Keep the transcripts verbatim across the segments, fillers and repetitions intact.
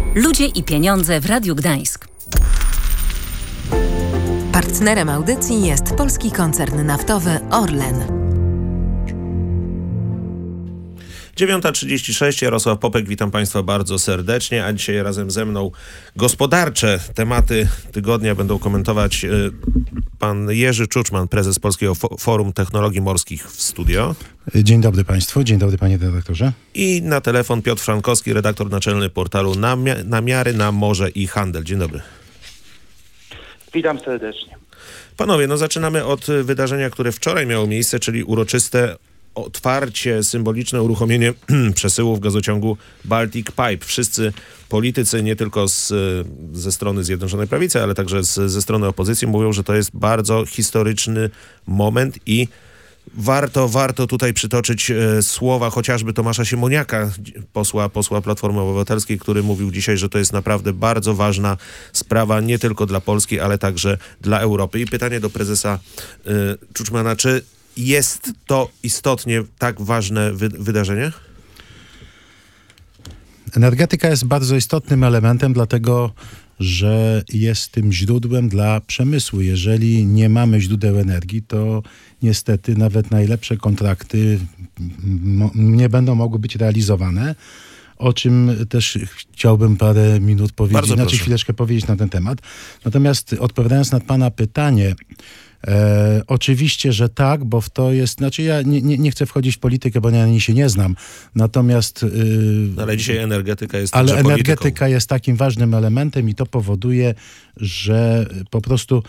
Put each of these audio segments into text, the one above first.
Ludzie i pieniądze w Radiu Gdańsk. Partnerem audycji jest polski koncern naftowy Orlen. dziewiąta trzydzieści sześć, Jarosław Popek, witam Państwa bardzo serdecznie, a dzisiaj razem ze mną gospodarcze tematy tygodnia będą komentować y, pan Jerzy Czuczman, prezes Polskiego Forum Technologii Morskich w studio. Dzień dobry Państwu, dzień dobry panie redaktorze. I na telefon Piotr Frankowski, redaktor naczelny portalu Namia- Namiary na Morze i Handel. Dzień dobry. Witam serdecznie. Panowie, no zaczynamy od wydarzenia, które wczoraj miało miejsce, czyli uroczyste otwarcie, symboliczne uruchomienie przesyłów gazociągu Baltic Pipe. Wszyscy politycy, nie tylko z, ze strony Zjednoczonej Prawicy, ale także z, ze strony opozycji mówią, że to jest bardzo historyczny moment i warto, warto tutaj przytoczyć e, słowa chociażby Tomasza Siemoniaka, posła, posła Platformy Obywatelskiej, który mówił dzisiaj, że to jest naprawdę bardzo ważna sprawa, nie tylko dla Polski, ale także dla Europy. I pytanie do prezesa e, Czuczmana, czy jest to istotnie tak ważne wy- wydarzenie? Energetyka jest bardzo istotnym elementem, dlatego że jest tym źródłem dla przemysłu. Jeżeli nie mamy źródeł energii, to niestety nawet najlepsze kontrakty m- nie będą mogły być realizowane, o czym też chciałbym parę minut powiedzieć, Bardzo znaczy proszę. chwileczkę powiedzieć na ten temat. Natomiast odpowiadając na pana pytanie, E, oczywiście, że tak, bo w to jest, znaczy ja nie, nie, nie chcę wchodzić w politykę, bo ja na niej się nie znam, natomiast... Yy, no ale dzisiaj energetyka jest Ale także energetyka polityką. jest takim ważnym elementem i to powoduje, że po prostu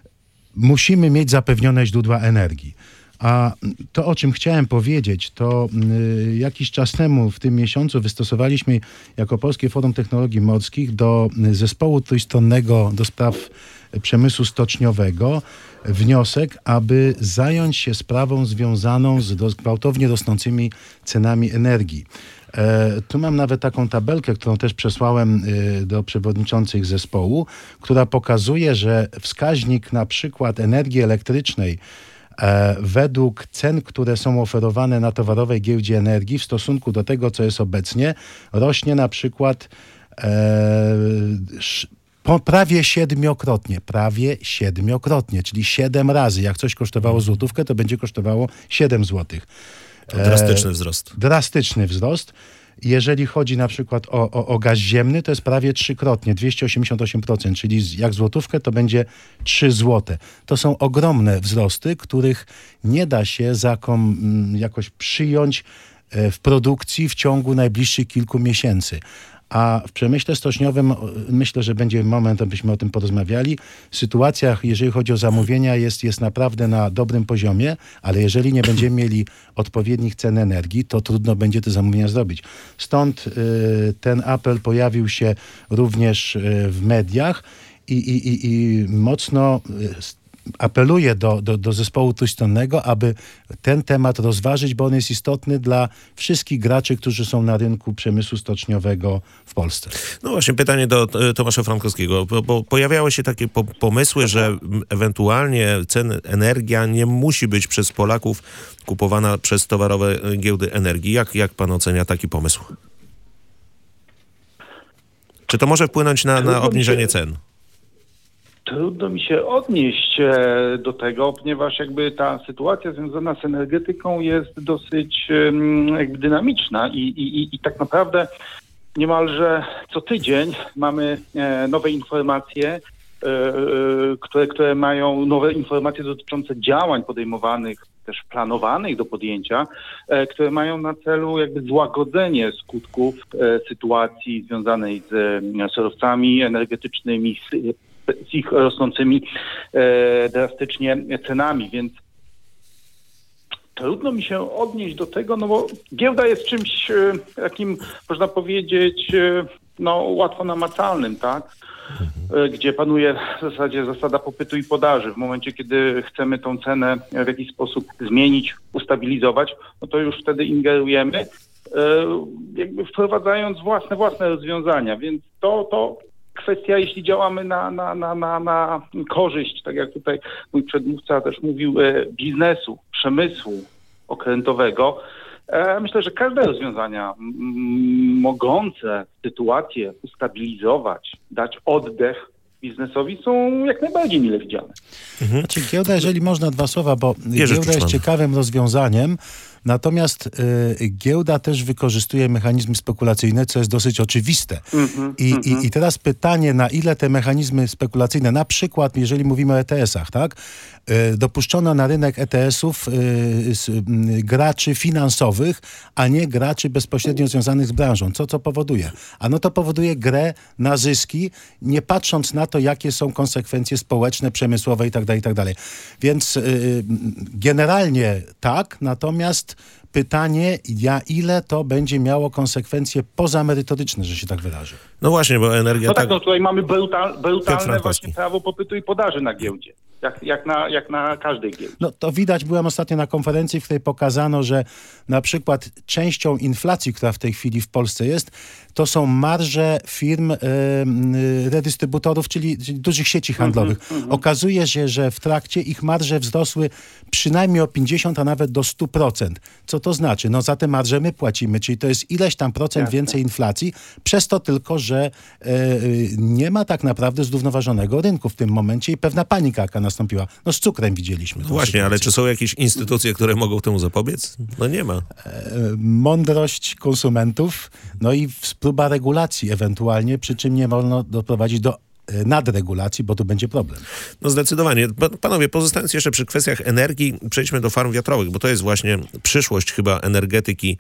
musimy mieć zapewnione źródła energii. A to, o czym chciałem powiedzieć, to y, jakiś czas temu, w tym miesiącu, wystosowaliśmy jako Polskie Forum Technologii Morskich do zespołu trójstronnego do spraw przemysłu stoczniowego wniosek, aby zająć się sprawą związaną z roz, gwałtownie rosnącymi cenami energii. E, tu mam nawet taką tabelkę, którą też przesłałem y, do przewodniczących zespołu, która pokazuje, że wskaźnik na przykład energii elektrycznej E, według cen, które są oferowane na towarowej giełdzie energii w stosunku do tego, co jest obecnie, rośnie na przykład e, sz, po prawie siedmiokrotnie, prawie siedmiokrotnie, czyli siedem razy. Jak coś kosztowało złotówkę, to będzie kosztowało siedem złotych. To drastyczny wzrost. E, drastyczny wzrost. Jeżeli chodzi na przykład o, o, o gaz ziemny, to jest prawie trzykrotnie, dwieście osiemdziesiąt osiem procent, czyli jak złotówkę to będzie trzy złote. To są ogromne wzrosty, których nie da się zakom, jakoś przyjąć w produkcji w ciągu najbliższych kilku miesięcy. A w przemyśle stoczniowym myślę, że będzie moment, abyśmy o tym porozmawiali. Sytuacja, jeżeli chodzi o zamówienia, jest, jest naprawdę na dobrym poziomie, ale jeżeli nie będziemy mieli odpowiednich cen energii, to trudno będzie te zamówienia zrobić. Stąd y, ten apel pojawił się również y, w mediach i, i, i, i mocno y, apeluję do, do, do zespołu trójstronnego, aby ten temat rozważyć, bo on jest istotny dla wszystkich graczy, którzy są na rynku przemysłu stoczniowego w Polsce. No właśnie, pytanie do e, Tomasza Frankowskiego, bo, bo pojawiały się takie po, pomysły, że m, ewentualnie cen energia nie musi być przez Polaków kupowana przez towarowe giełdy energii. Jak, jak pan ocenia taki pomysł? Czy to może wpłynąć na, na obniżenie cen? Trudno mi się odnieść do tego, ponieważ jakby ta sytuacja związana z energetyką jest dosyć jakby dynamiczna i, i, i tak naprawdę niemalże co tydzień mamy nowe informacje, które, które mają nowe informacje dotyczące działań podejmowanych, też planowanych do podjęcia, które mają na celu jakby złagodzenie skutków sytuacji związanej z surowcami energetycznymi, z ich rosnącymi e, drastycznie cenami, więc trudno mi się odnieść do tego, no bo giełda jest czymś e, takim, można powiedzieć, e, no łatwo namacalnym, tak? E, gdzie panuje w zasadzie zasada popytu i podaży. W momencie, kiedy chcemy tą cenę w jakiś sposób zmienić, ustabilizować, no to już wtedy ingerujemy, e, jakby wprowadzając własne, własne rozwiązania, więc to, to kwestia, jeśli działamy na, na, na, na, na korzyść, tak jak tutaj mój przedmówca też mówił, biznesu, przemysłu okrętowego, Myślę, że każde rozwiązania m- mogące sytuację ustabilizować, dać oddech biznesowi są jak najbardziej mile widziane. Mhm. Znaczy, giełda, jeżeli można dwa słowa, bo Jerzy giełda jest ciekawym rozwiązaniem, natomiast y, giełda też wykorzystuje mechanizmy spekulacyjne, co jest dosyć oczywiste. Mm-hmm, I, mm-hmm. I, I teraz pytanie, na ile te mechanizmy spekulacyjne, na przykład jeżeli mówimy o E T S-ach, tak, y, dopuszczono na rynek E T S-ów y, y, y, graczy finansowych, a nie graczy bezpośrednio związanych z branżą. Co to powoduje? Ano to powoduje grę na zyski, nie patrząc na to, jakie są konsekwencje społeczne, przemysłowe itd., itd. Więc y, generalnie tak, natomiast pytanie, ja, ile to będzie miało konsekwencje pozamerytoryczne, że się tak wyrażę. No właśnie, bo energia... No tak, tak... no tutaj mamy brutal, brutalne właśnie prawo popytu i podaży na giełdzie. Jak, jak, na, jak na każdej giełdzie. No to widać, byłem ostatnio na konferencji, w której pokazano, że na przykład częścią inflacji, która w tej chwili w Polsce jest, to są marże firm y, y, redystrybutorów, czyli, czyli dużych sieci handlowych. Mm-hmm, Okazuje się, że w trakcie ich marże wzrosły przynajmniej o pięćdziesiąt, a nawet do stu procent. Co to znaczy? No za te marże my płacimy, czyli to jest ileś tam procent Jasne. więcej inflacji, przez to tylko, że y, y, nie ma tak naprawdę zrównoważonego rynku w tym momencie i pewna panika, jaka nastąpiła. No z cukrem widzieliśmy. No właśnie, sytuację. Ale czy są jakieś instytucje, które mogą temu zapobiec? No nie ma. E, mądrość konsumentów, no i próba regulacji ewentualnie, przy czym nie wolno doprowadzić do nadregulacji, bo tu będzie problem. No zdecydowanie. Panowie, pozostając jeszcze przy kwestiach energii, przejdźmy do farm wiatrowych, bo to jest właśnie przyszłość chyba energetyki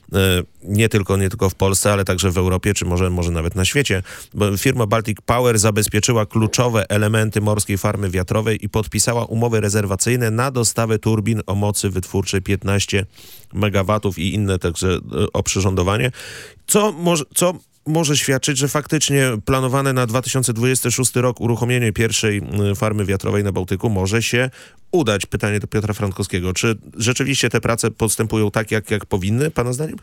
nie tylko, nie tylko w Polsce, ale także w Europie, czy może, może nawet na świecie. Bo firma Baltic Power zabezpieczyła kluczowe elementy morskiej farmy wiatrowej i podpisała umowy rezerwacyjne na dostawę turbin o mocy wytwórczej piętnaście megawatów i inne także oprzyrządowanie. Co może... Co może świadczyć, że faktycznie planowane na dwa tysiące dwudziesty szósty rok uruchomienie pierwszej farmy wiatrowej na Bałtyku może się udać. Pytanie do Piotra Frankowskiego. Czy rzeczywiście te prace postępują tak, jak, jak powinny, pana zdaniem?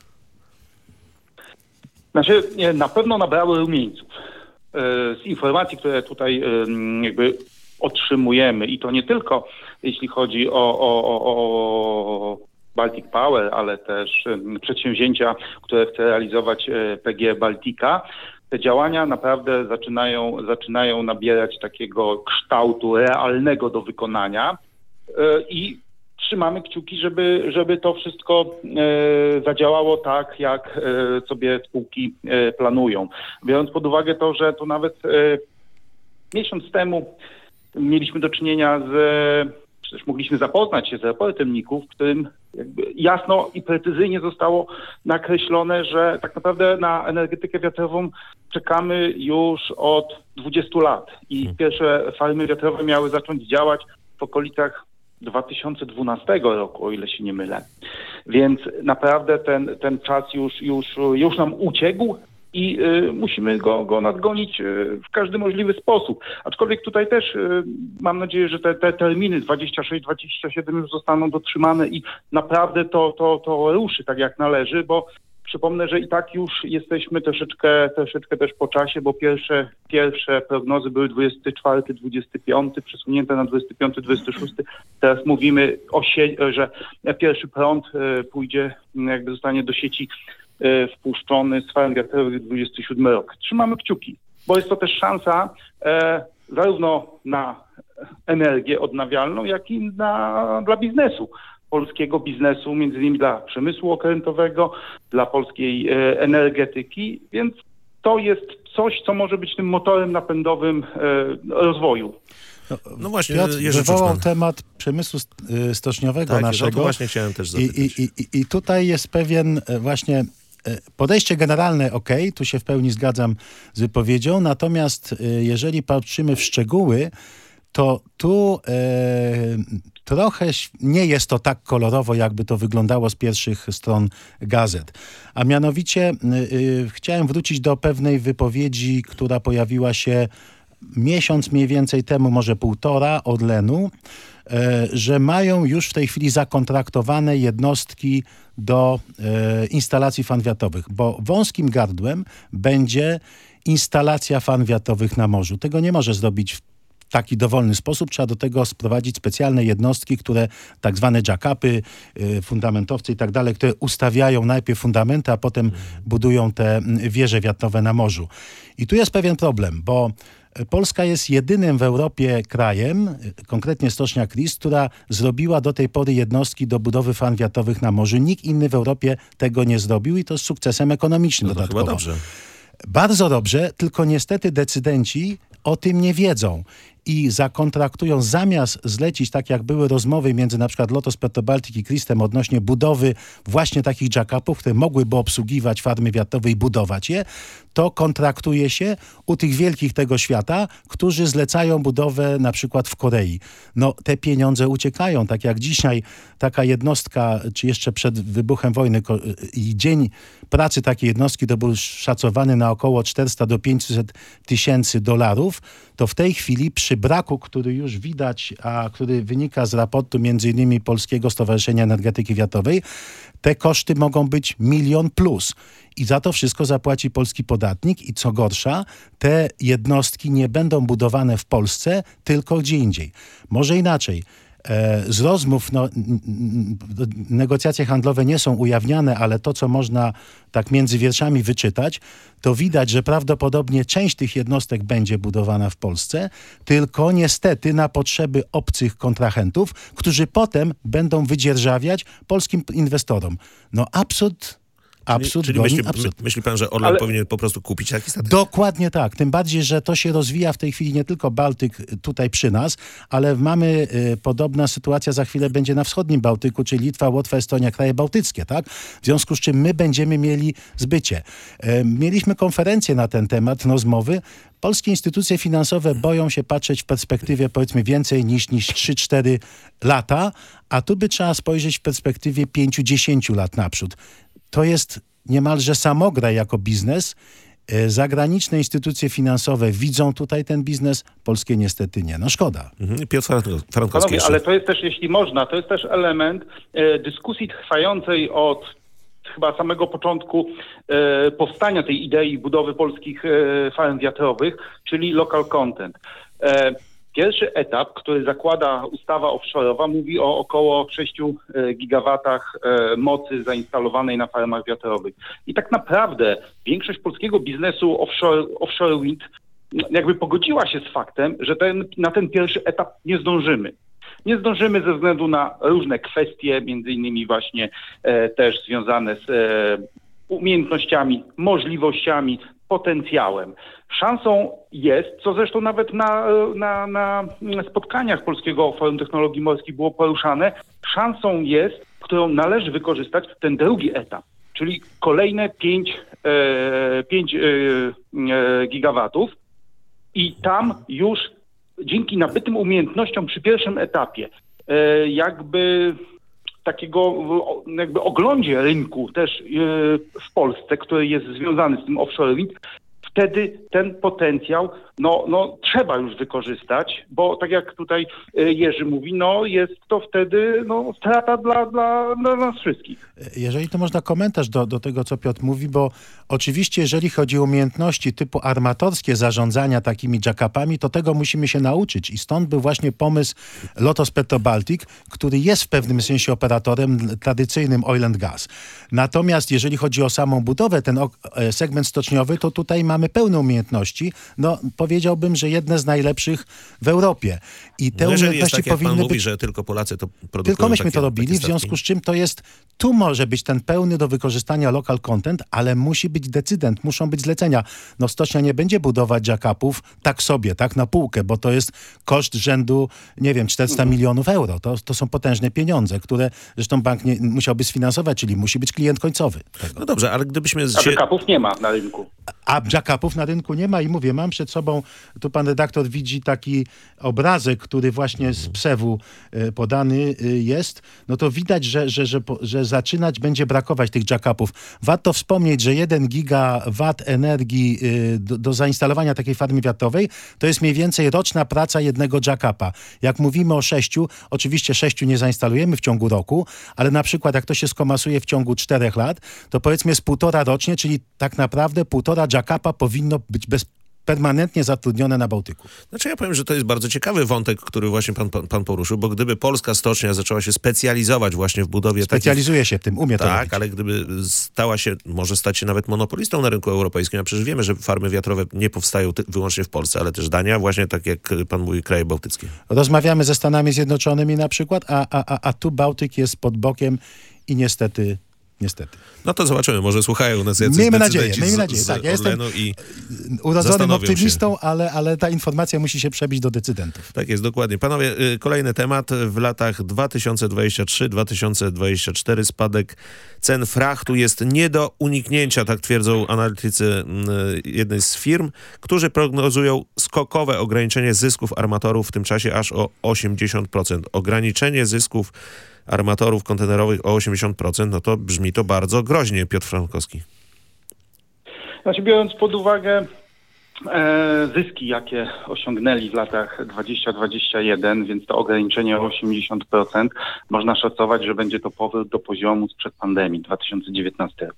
Znaczy, na pewno nabrały rumieńców. Z informacji, które tutaj jakby otrzymujemy i to nie tylko jeśli chodzi o, o, o, o Baltic Power, ale też przedsięwzięcia, które chce realizować P G E Baltica. Te działania naprawdę zaczynają, zaczynają nabierać takiego kształtu realnego do wykonania i trzymamy kciuki, żeby, żeby to wszystko zadziałało tak, jak sobie spółki planują. Biorąc pod uwagę to, że to nawet miesiąc temu mieliśmy do czynienia z Przecież mogliśmy zapoznać się z raportem N I K-u, w którym jakby jasno i precyzyjnie zostało nakreślone, że tak naprawdę na energetykę wiatrową czekamy już od dwudziestu lat i pierwsze farmy wiatrowe miały zacząć działać w okolicach dwa tysiące dwunastego roku, o ile się nie mylę. Więc naprawdę ten, ten czas już, już, już nam uciekł. I y, musimy go, go nadgonić y, w każdy możliwy sposób. Aczkolwiek tutaj też y, mam nadzieję, że te, te terminy dwadzieścia sześć dwadzieścia siedem już zostaną dotrzymane i naprawdę to, to, to ruszy tak jak należy, bo przypomnę, że i tak już jesteśmy troszeczkę, troszeczkę też po czasie, bo pierwsze, pierwsze prognozy były dwudziesty czwarty dwudziesty piąty, przesunięte na dwudziesty piąty dwudziesty szósty. Teraz mówimy, o sie- że pierwszy prąd y, pójdzie, jakby zostanie do sieci wpuszczony z farm wiatrowych dwudziesty siódmy rok. Trzymamy kciuki, bo jest to też szansa e, zarówno na energię odnawialną, jak i na, dla biznesu. Polskiego biznesu, między innymi dla przemysłu okrętowego, dla polskiej e, energetyki, więc to jest coś, co może być tym motorem napędowym e, rozwoju. No, no właśnie, Piotr wywołał temat przemysłu stoczniowego tak, naszego. To właśnie chciałem też zapytać. I, i, i, I tutaj jest pewien właśnie podejście generalne, ok, tu się w pełni zgadzam z wypowiedzią, natomiast jeżeli patrzymy w szczegóły, to tu e, trochę nie jest to tak kolorowo, jakby to wyglądało z pierwszych stron gazet. A mianowicie e, chciałem wrócić do pewnej wypowiedzi, która pojawiła się miesiąc mniej więcej temu, może półtora, Orlenu, e, że mają już w tej chwili zakontraktowane jednostki do e, instalacji fan wiatrowych, bo wąskim gardłem będzie instalacja fan wiatrowych na morzu. Tego nie może zrobić w taki dowolny sposób. Trzeba do tego sprowadzić specjalne jednostki, które tak zwane jack-upy, y, fundamentowcy i tak dalej, które ustawiają najpierw fundamenty, a potem budują te wieże wiatrowe na morzu. I tu jest pewien problem, bo Polska jest jedynym w Europie krajem, konkretnie Stocznia Kris, która zrobiła do tej pory jednostki do budowy farm wiatrowych na morzu. Nikt inny w Europie tego nie zrobił i to z sukcesem ekonomicznym No to dodatkowo. chyba dobrze. Bardzo dobrze, tylko niestety decydenci o tym nie wiedzą i zakontraktują, zamiast zlecić, tak jak były rozmowy między na przykład Lotos Petro Baltic i Christem odnośnie budowy właśnie takich jack-upów, które mogłyby obsługiwać farmy wiatrowe i budować je, to kontraktuje się u tych wielkich tego świata, którzy zlecają budowę na przykład w Korei. No te pieniądze uciekają, tak jak dzisiaj taka jednostka, czy jeszcze przed wybuchem wojny i dzień pracy takiej jednostki to był szacowany na około czterysta do pięciuset tysięcy dolarów, to w tej chwili przy braku, który już widać, a który wynika z raportu między innymi Polskiego Stowarzyszenia Energetyki Wiatrowej, te koszty mogą być milion plus. I za to wszystko zapłaci polski podatnik i co gorsza, te jednostki nie będą budowane w Polsce, tylko gdzie indziej. Może inaczej. Z rozmów, no, negocjacje handlowe nie są ujawniane, ale to, co można tak między wierszami wyczytać, to widać, że prawdopodobnie część tych jednostek będzie budowana w Polsce, tylko niestety na potrzeby obcych kontrahentów, którzy potem będą wydzierżawiać polskim inwestorom. No absurd. Absurd, czyli goni, myśli, absurd. myśli pan, że Orlen Ale... powinien po prostu kupić taki statek? Dokładnie tak. Tym bardziej, że to się rozwija w tej chwili nie tylko Bałtyk tutaj przy nas, ale mamy y, podobna sytuacja za chwilę będzie na wschodnim Bałtyku, czyli Litwa, Łotwa, Estonia, kraje bałtyckie, tak? W związku z czym my będziemy mieli zbycie. Y, mieliśmy konferencję na ten temat, rozmowy. Polskie instytucje finansowe boją się patrzeć w perspektywie powiedzmy więcej niż, niż trzy cztery lata, a tu by trzeba spojrzeć w perspektywie pięć do dziesięciu lat naprzód. To jest niemalże samograj jako biznes. Zagraniczne instytucje finansowe widzą tutaj ten biznes, polskie niestety nie. No szkoda. Mhm. Piotr Frankowski. Panowie, ale to jest też, jeśli można, to jest też element e, dyskusji trwającej od chyba samego początku e, powstania tej idei budowy polskich e, farm wiatrowych, czyli local content. E, Pierwszy etap, który zakłada ustawa offshore'owa, mówi o około sześciu gigawatach mocy zainstalowanej na farmach wiatrowych. I tak naprawdę większość polskiego biznesu offshore, offshore wind jakby pogodziła się z faktem, że ten, na ten pierwszy etap nie zdążymy. Nie zdążymy ze względu na różne kwestie, między innymi właśnie e, też związane z e, umiejętnościami, możliwościami, potencjałem. Szansą jest, co zresztą nawet na, na, na spotkaniach Polskiego Forum Technologii Morskiej było poruszane, szansą jest, którą należy wykorzystać, ten drugi etap, czyli kolejne pięć gigawatów i tam już dzięki nabytym umiejętnościom przy pierwszym etapie e, jakby takiego jakby oglądzie rynku też w Polsce, który jest związany z tym offshore wind, wtedy ten potencjał no, no, trzeba już wykorzystać, bo tak jak tutaj Jerzy mówi, no, jest to wtedy no, strata dla, dla, dla nas wszystkich. Jeżeli to można komentarz do, do tego, co Piotr mówi, bo oczywiście jeżeli chodzi o umiejętności typu armatorskie zarządzania takimi jack-upami, to tego musimy się nauczyć i stąd był właśnie pomysł Lotos Petro Baltic, który jest w pewnym sensie operatorem tradycyjnym oil and gas. Natomiast jeżeli chodzi o samą budowę, ten segment stoczniowy, to tutaj mamy pełne umiejętności. No powiedziałbym, że jedne z najlepszych w Europie. I te no jeżeli umiejętności jest tak, jak powinny pan być... mówi, że tylko Polacy to produkują. Tylko myśmy takie, to robili, w związku z czym to jest, tu może być ten pełny do wykorzystania local content, ale musi być decydent, muszą być zlecenia. No stocznia nie będzie budować jack-upów tak sobie, tak na półkę, bo to jest koszt rzędu, nie wiem, czterysta mhm. milionów euro. To, to są potężne pieniądze, które zresztą bank nie, musiałby sfinansować, czyli musi być klient końcowy tego. No dobrze, ale gdybyśmy... A jack-upów nie ma na rynku. A jack-upów na rynku nie ma i mówię, mam przed sobą, tu pan redaktor widzi taki obrazek, który właśnie z Psewu podany jest, no to widać, że, że, że, że zaczynać będzie brakować tych jack-upów. Warto wspomnieć, że jeden gigawat energii do, do zainstalowania takiej farmy wiatrowej to jest mniej więcej roczna praca jednego jack-upa. Jak mówimy o sześciu, oczywiście sześciu nie zainstalujemy w ciągu roku, ale na przykład jak to się skomasuje w ciągu czterech lat, to powiedzmy jest półtora rocznie, czyli tak naprawdę półtora jack-upa powinno być bez permanentnie zatrudnione na Bałtyku. Znaczy ja powiem, że to jest bardzo ciekawy wątek, który właśnie pan, pan, pan poruszył, bo gdyby polska stocznia zaczęła się specjalizować właśnie w budowie Specjalizuje takich... się w tym, umie to Tak, robić. ale gdyby stała się, może stać się nawet monopolistą na rynku europejskim, a przecież wiemy, że farmy wiatrowe nie powstają ty- wyłącznie w Polsce, ale też Dania, właśnie tak jak pan mówi, kraje bałtyckie. Rozmawiamy ze Stanami Zjednoczonymi na przykład, a, a, a, a tu Bałtyk jest pod bokiem i niestety, niestety. No to zobaczymy, może słuchają nas jacyś Miejmy decydenci nadzieję, miejmy z, nadzieję. z Tak, ja jestem Orlenu i urodzonym zastanowią się. optymistą, ale, ale ta informacja musi się przebić do decydentów. Tak jest, dokładnie. Panowie, y, kolejny temat. W latach dwa tysiące dwudziestym trzecim do dwa tysiące dwudziestego czwartego spadek cen frachtu jest nie do uniknięcia, tak twierdzą analitycy y, jednej z firm, którzy prognozują skokowe ograniczenie zysków armatorów w tym czasie aż o osiemdziesiąt procent. Ograniczenie zysków armatorów kontenerowych o osiemdziesiąt procent, no to brzmi to bardzo groźnie, Piotr Frankowski. Znaczy, biorąc pod uwagę e, zyski, jakie osiągnęli w latach dwudziestym dwudziestym pierwszym, więc to ograniczenie o osiemdziesiąt procent, można szacować, że będzie to powrót do poziomu sprzed pandemii dwa tysiące dziewiętnastego.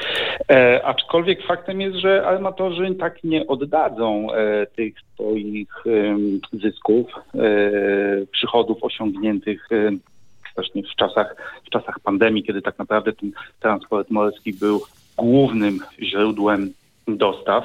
E, aczkolwiek faktem jest, że armatorzy tak nie oddadzą e, tych swoich e, zysków, e, przychodów osiągniętych e, właśnie w czasach, w czasach pandemii, kiedy tak naprawdę ten transport morski był głównym źródłem dostaw,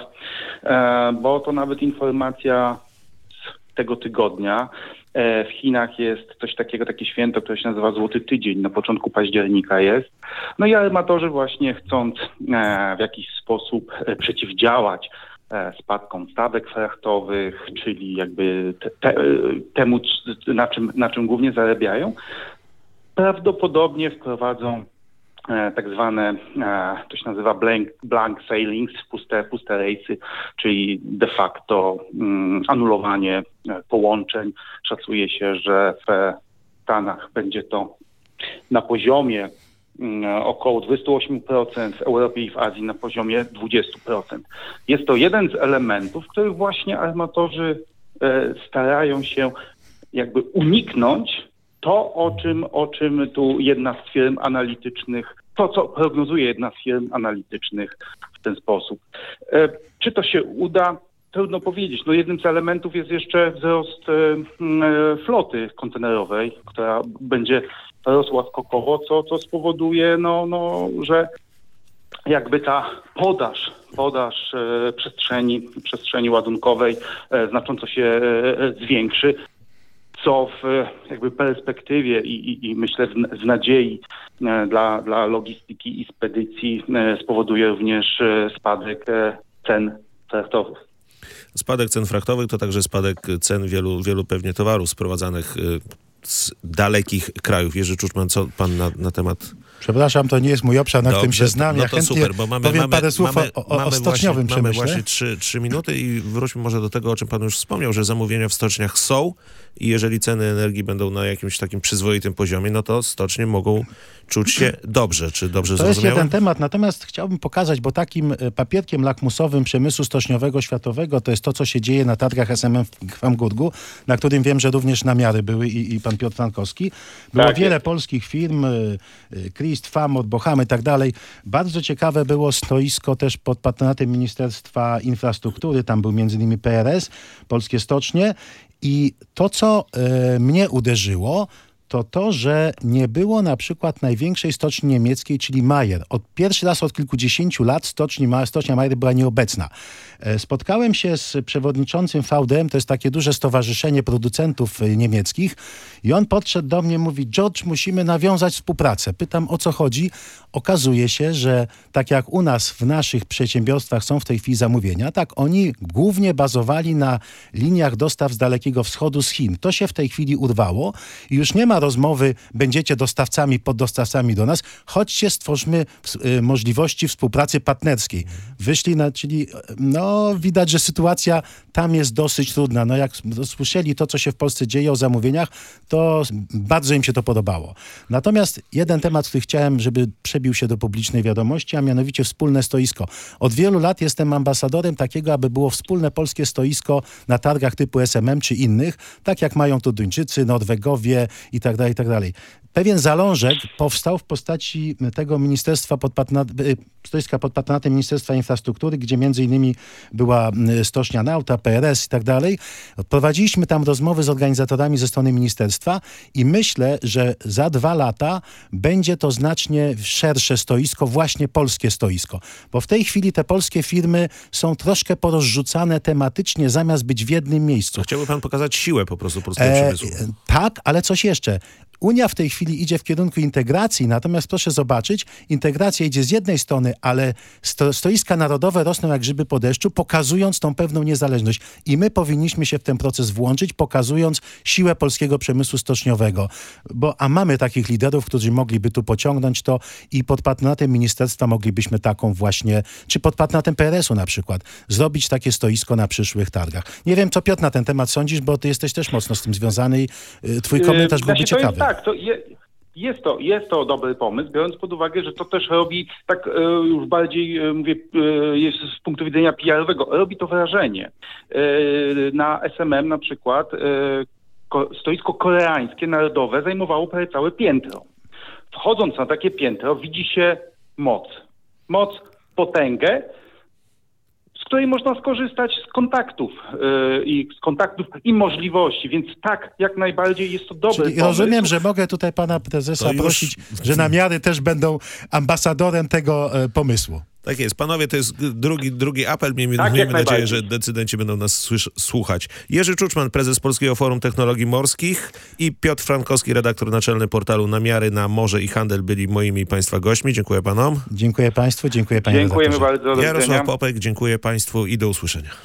e, bo to nawet informacja z tego tygodnia. E, w Chinach jest coś takiego, takie święto, które się nazywa Złoty Tydzień, na początku października jest. No i armatorzy właśnie chcąc e, w jakiś sposób e, przeciwdziałać e, spadkom stawek frachtowych, czyli jakby te, te, temu, na czym, na czym głównie zarabiają, prawdopodobnie wprowadzą e, tak zwane, e, to się nazywa blank, blank sailings, puste, puste rejsy, czyli de facto mm, anulowanie e, połączeń. Szacuje się, że w Stanach będzie to na poziomie mm, około dwadzieścia osiem procent, w Europie i w Azji na poziomie dwadzieścia procent. Jest to jeden z elementów, których właśnie armatorzy e, starają się jakby uniknąć to, o czym, o czym tu jedna z firm analitycznych, to co prognozuje jedna z firm analitycznych w ten sposób. E, czy to się uda? Trudno powiedzieć. No jednym z elementów jest jeszcze wzrost e, e, floty kontenerowej, która będzie rosła skokowo, co, co spowoduje, no, no, że jakby ta podaż, podaż e, przestrzeni, przestrzeni ładunkowej e, znacząco się e, zwiększy, co w jakby perspektywie i, i, i myślę w, w nadziei e, dla, dla logistyki i spedycji e, spowoduje również e, spadek e, cen frachtowych. Spadek cen frachtowych to także spadek cen wielu, wielu pewnie towarów sprowadzanych y, z dalekich krajów. Jerzy Czuczman, co pan na, na temat... Przepraszam, to nie jest mój obszar, na Dobrze, którym się znam. no Ja to chętnie super, bo mamy, powiem mamy, parę słów mamy, o, o, mamy o stoczniowym właśnie, Mamy przemyśle. właśnie trzy, trzy minuty i wróćmy może do tego, o czym pan już wspomniał, że zamówienia w stoczniach są i jeżeli ceny energii będą na jakimś takim przyzwoitym poziomie, no to stocznie mogą czuć się dobrze. Czy dobrze To zrozumiałem? jest jeden temat, natomiast chciałbym pokazać, bo takim papierkiem lakmusowym przemysłu stoczniowego światowego to jest to, co się dzieje na targach S M M w Hamburgu, na którym wiem, że również namiary były i, i pan Piotr Frankowski. Było Tak wiele jest. polskich firm, Christ, Famot, Bochamy i tak dalej. Bardzo ciekawe było stoisko też pod patronatem Ministerstwa Infrastruktury, tam był między innymi P R S, Polskie Stocznie i to, co e, mnie uderzyło, to to, że nie było na przykład największej stoczni niemieckiej, czyli Mayer. Od pierwszy raz od kilkudziesięciu lat stoczni, stocznia Mayer była nieobecna. Spotkałem się z przewodniczącym V D M, to jest takie duże stowarzyszenie producentów niemieckich i on podszedł do mnie i mówi: George, musimy nawiązać współpracę. Pytam, o co chodzi. Okazuje się, że tak jak u nas w naszych przedsiębiorstwach są w tej chwili zamówienia, tak oni głównie bazowali na liniach dostaw z Dalekiego Wschodu, z Chin. To się w tej chwili urwało i już nie ma rozmowy, będziecie dostawcami, poddostawcami do nas, chodźcie, stwórzmy y, możliwości współpracy partnerskiej. Wyszli na, czyli no widać, że sytuacja tam jest dosyć trudna. No jak słyszeli to, co się w Polsce dzieje o zamówieniach, to bardzo im się to podobało. Natomiast jeden temat, który chciałem, żeby przebił się do publicznej wiadomości, a mianowicie wspólne stoisko. Od wielu lat jestem ambasadorem takiego, aby było wspólne polskie stoisko na targach typu S M M czy innych, tak jak mają to Duńczycy, Norwegowie i tak dalej, i tak dalej. Pewien zalążek powstał w postaci tego ministerstwa pod patronat, stoiska pod patronatem Ministerstwa Infrastruktury, gdzie między innymi była stocznia Nauta, P R S i tak dalej. Prowadziliśmy tam rozmowy z organizatorami ze strony ministerstwa i myślę, że za dwa lata będzie to znacznie szersze stoisko, właśnie polskie stoisko. Bo w tej chwili te polskie firmy są troszkę porozrzucane tematycznie, zamiast być w jednym miejscu. Chciałby pan pokazać siłę po prostu polskiego E, przemysłu. tak, ale coś jeszcze. Unia w tej chwili idzie w kierunku integracji, natomiast proszę zobaczyć, integracja idzie z jednej strony, ale sto, stoiska narodowe rosną jak grzyby po deszczu, pokazując tą pewną niezależność. I my powinniśmy się w ten proces włączyć, pokazując siłę polskiego przemysłu stoczniowego. Bo, a mamy takich liderów, którzy mogliby tu pociągnąć to i pod patronatem ministerstwa moglibyśmy taką właśnie, czy pod patronatem P R S u na przykład, zrobić takie stoisko na przyszłych targach. Nie wiem, co Piotr na ten temat sądzisz, bo ty jesteś też mocno z tym związany i y, twój komentarz Yy, byłby znaczy, to ciekawy. jest, tak, to je, jest, to, jest to dobry pomysł, biorąc pod uwagę, że to też robi, tak e, już bardziej e, mówię, e, jest z punktu widzenia P R-owego, robi to wrażenie. E, na S M M na przykład e, ko, stoisko koreańskie, narodowe, zajmowało prawie całe piętro. Wchodząc na takie piętro widzi się moc. Moc, potęgę, z której można skorzystać z kontaktów yy, i z kontaktów i możliwości, więc tak, jak najbardziej jest to dobry Czyli pomysł. rozumiem, że mogę tutaj pana prezesa To już- prosić, że namiary też będą ambasadorem tego e, pomysłu. Tak jest. Panowie, to jest drugi, drugi apel. Miejmy, Tak, jak miejmy nadzieję, najbardziej. że decydenci będą nas słysz- słuchać. Jerzy Czuczman, prezes Polskiego Forum Technologii Morskich i Piotr Frankowski, redaktor naczelny portalu Namiary na Morze i Handel byli moimi państwa gośćmi. Dziękuję panom. Dziękuję państwu, dziękuję panie Dziękujemy redaktorze. bardzo. Do Jarosław widzenia. Popek, dziękuję państwu i do usłyszenia.